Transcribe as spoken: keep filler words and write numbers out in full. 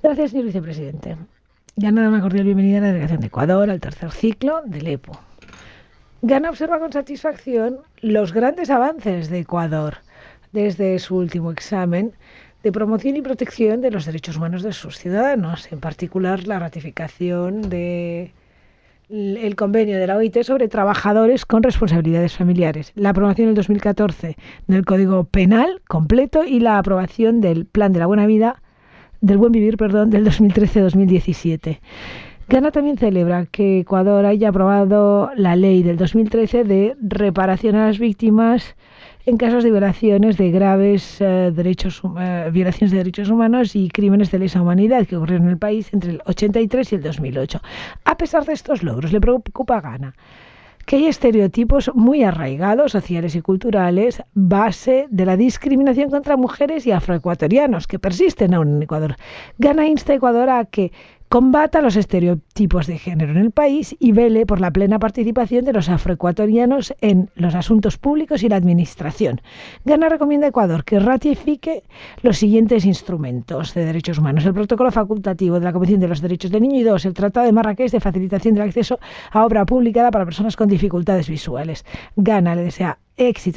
Gracias, señor vicepresidente. Ghana da una cordial bienvenida a la delegación de Ecuador al tercer ciclo del E P O. Ghana observa con satisfacción los grandes avances de Ecuador desde su último examen de promoción y protección de los derechos humanos de sus ciudadanos, en particular la ratificación de el convenio de la O I T sobre trabajadores con responsabilidades familiares, la aprobación en dos mil catorce del Código Penal completo y la aprobación del Plan de la Buena Vida del Buen Vivir, perdón, del dos mil trece a dos mil diecisiete. Ghana también celebra que Ecuador haya aprobado la ley del dos mil trece de reparación a las víctimas en casos de violaciones de graves eh, derechos, eh, violaciones de derechos humanos y crímenes de lesa humanidad que ocurrieron en el país entre el ochenta y tres y el dos mil ocho. A pesar de estos logros, le preocupa a Ghana que hay estereotipos muy arraigados, sociales y culturales, base de la discriminación contra mujeres y afroecuatorianos, que persisten aún en Ecuador. Ghana insta a Ecuador a que combata los estereotipos de género en el país y vele por la plena participación de los afroecuatorianos en los asuntos públicos y la administración. Ghana recomienda a Ecuador que ratifique los siguientes instrumentos de derechos humanos: el protocolo facultativo de la Convención de los Derechos del Niño y dos, el Tratado de Marrakech de facilitación del acceso a obra publicada para personas con dificultades visuales. Ghana le desea éxito